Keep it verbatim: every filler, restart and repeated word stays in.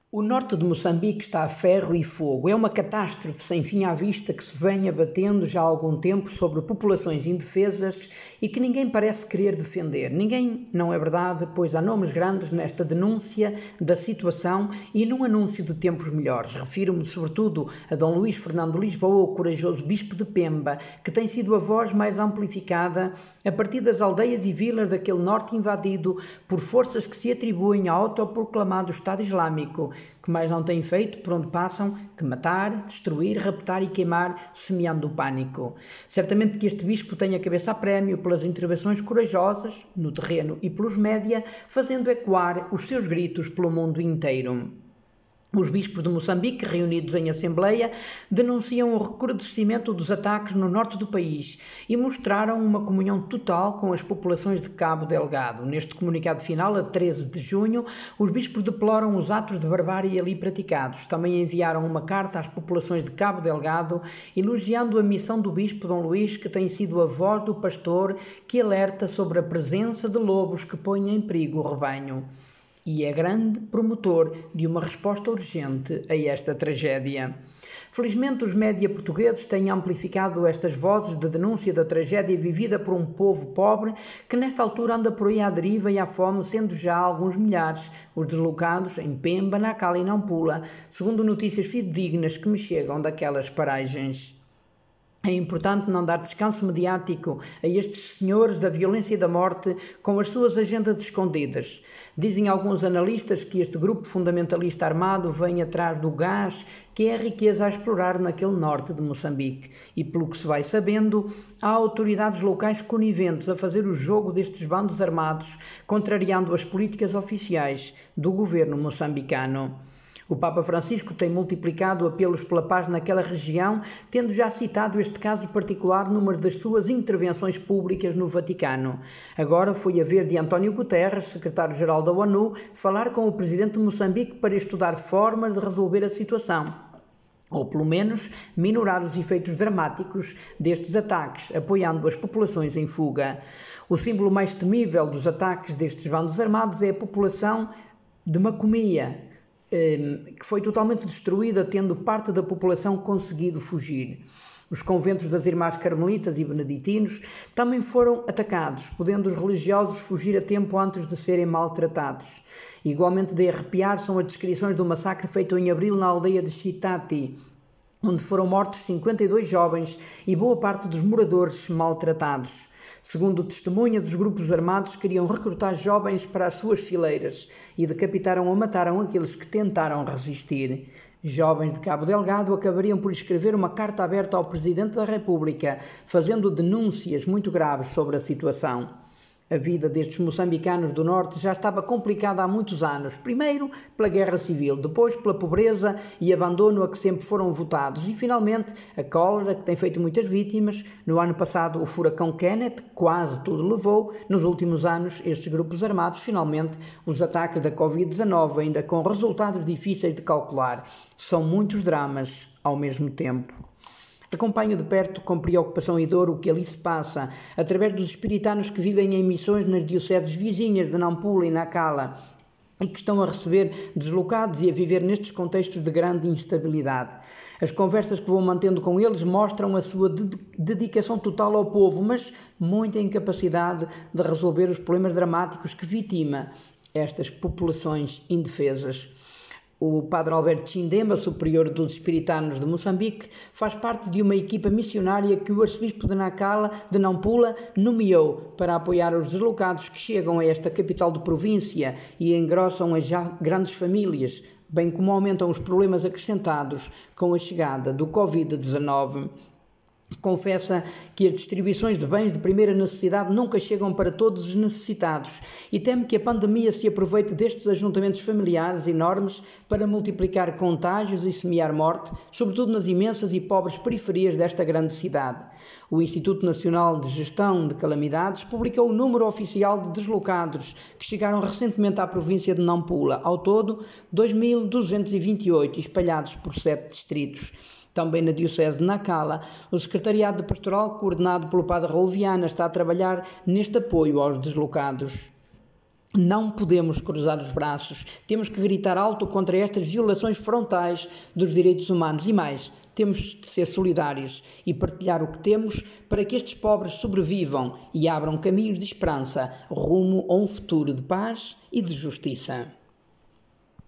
O norte de Moçambique está a ferro e fogo. É uma catástrofe sem fim à vista que se vem abatendo já há algum tempo sobre populações indefesas e que ninguém parece querer defender. Ninguém, não é verdade, pois há nomes grandes nesta denúncia da situação e num anúncio de tempos melhores. Refiro-me sobretudo a Dom Luís Fernando Lisboa, o corajoso bispo de Pemba, que tem sido a voz mais amplificada a partir das aldeias e vilas daquele norte invadido por forças que se atribuem ao autoproclamado Estado Islâmico, que mais não têm feito por onde passam que matar, destruir, raptar e queimar, semeando o pânico. Certamente que este bispo tem a cabeça a prémio pelas intervenções corajosas, no terreno e pelos média, fazendo ecoar os seus gritos pelo mundo inteiro. Os bispos de Moçambique, reunidos em assembleia, denunciam o recrudescimento dos ataques no norte do país e mostraram uma comunhão total com as populações de Cabo Delgado. Neste comunicado final, a treze de junho, os bispos deploram os atos de barbárie ali praticados. Também enviaram uma carta às populações de Cabo Delgado, elogiando a missão do bispo Dom Luís, que tem sido a voz do pastor que alerta sobre a presença de lobos que põem em perigo o rebanho. E é grande promotor de uma resposta urgente a esta tragédia. Felizmente, os média portugueses têm amplificado estas vozes de denúncia da tragédia vivida por um povo pobre que nesta altura anda por aí à deriva e à fome, sendo já alguns milhares os deslocados em Pemba, Nacala e Nampula, segundo notícias fidedignas que me chegam daquelas paragens. É importante não dar descanso mediático a estes senhores da violência e da morte com as suas agendas escondidas. Dizem alguns analistas que este grupo fundamentalista armado vem atrás do gás, que é a riqueza a explorar naquele norte de Moçambique. E pelo que se vai sabendo, há autoridades locais coniventes a fazer o jogo destes bandos armados, contrariando as políticas oficiais do governo moçambicano. O Papa Francisco tem multiplicado apelos pela paz naquela região, tendo já citado este caso particular numa das suas intervenções públicas no Vaticano. Agora foi a ver de António Guterres, secretário-geral da ONU, falar com o presidente de Moçambique para estudar formas de resolver a situação, ou pelo menos minorar os efeitos dramáticos destes ataques, apoiando as populações em fuga. O símbolo mais temível dos ataques destes bandos armados é a população de Macomia, que foi totalmente destruída, tendo parte da população conseguido fugir. Os conventos das Irmãs Carmelitas e Beneditinos também foram atacados, podendo os religiosos fugir a tempo antes de serem maltratados. Igualmente de arrepiar são as descrições do massacre feito em abril na aldeia de Chitati, onde foram mortos cinquenta e dois jovens e boa parte dos moradores maltratados. Segundo testemunha dos grupos armados, queriam recrutar jovens para as suas fileiras e decapitaram ou mataram aqueles que tentaram resistir. Jovens de Cabo Delgado acabariam por escrever uma carta aberta ao Presidente da República, fazendo denúncias muito graves sobre a situação. A vida destes moçambicanos do norte já estava complicada há muitos anos, primeiro pela guerra civil, depois pela pobreza e abandono a que sempre foram votados e, finalmente, a cólera, que tem feito muitas vítimas. No ano passado, o furacão Kenneth quase tudo levou. Nos últimos anos, estes grupos armados, finalmente, os ataques da covid dezanove, ainda com resultados difíceis de calcular. São muitos dramas ao mesmo tempo. Acompanho de perto, com preocupação e dor, o que ali se passa, através dos espiritanos que vivem em missões nas dioceses vizinhas de Nampula e Nacala e que estão a receber deslocados e a viver nestes contextos de grande instabilidade. As conversas que vou mantendo com eles mostram a sua dedicação total ao povo, mas muita incapacidade de resolver os problemas dramáticos que vitima estas populações indefesas. O padre Alberto Chindema, superior dos espiritanos de Moçambique, faz parte de uma equipa missionária que o arcebispo de Nacala, de Nampula, nomeou para apoiar os deslocados que chegam a esta capital de província e engrossam as já grandes famílias, bem como aumentam os problemas acrescentados com a chegada do covid dezanove. Confessa que as distribuições de bens de primeira necessidade nunca chegam para todos os necessitados e teme que a pandemia se aproveite destes ajuntamentos familiares enormes para multiplicar contágios e semear morte, sobretudo nas imensas e pobres periferias desta grande cidade. O Instituto Nacional de Gestão de Calamidades publicou o número oficial de deslocados que chegaram recentemente à província de Nampula, ao todo dois mil duzentos e vinte e oito, espalhados por sete distritos. Também na Diocese de Nacala, o Secretariado de Pastoral, coordenado pelo Padre Raul Viana, está a trabalhar neste apoio aos deslocados. Não podemos cruzar os braços, temos que gritar alto contra estas violações frontais dos direitos humanos e mais, temos de ser solidários e partilhar o que temos para que estes pobres sobrevivam e abram caminhos de esperança rumo a um futuro de paz e de justiça.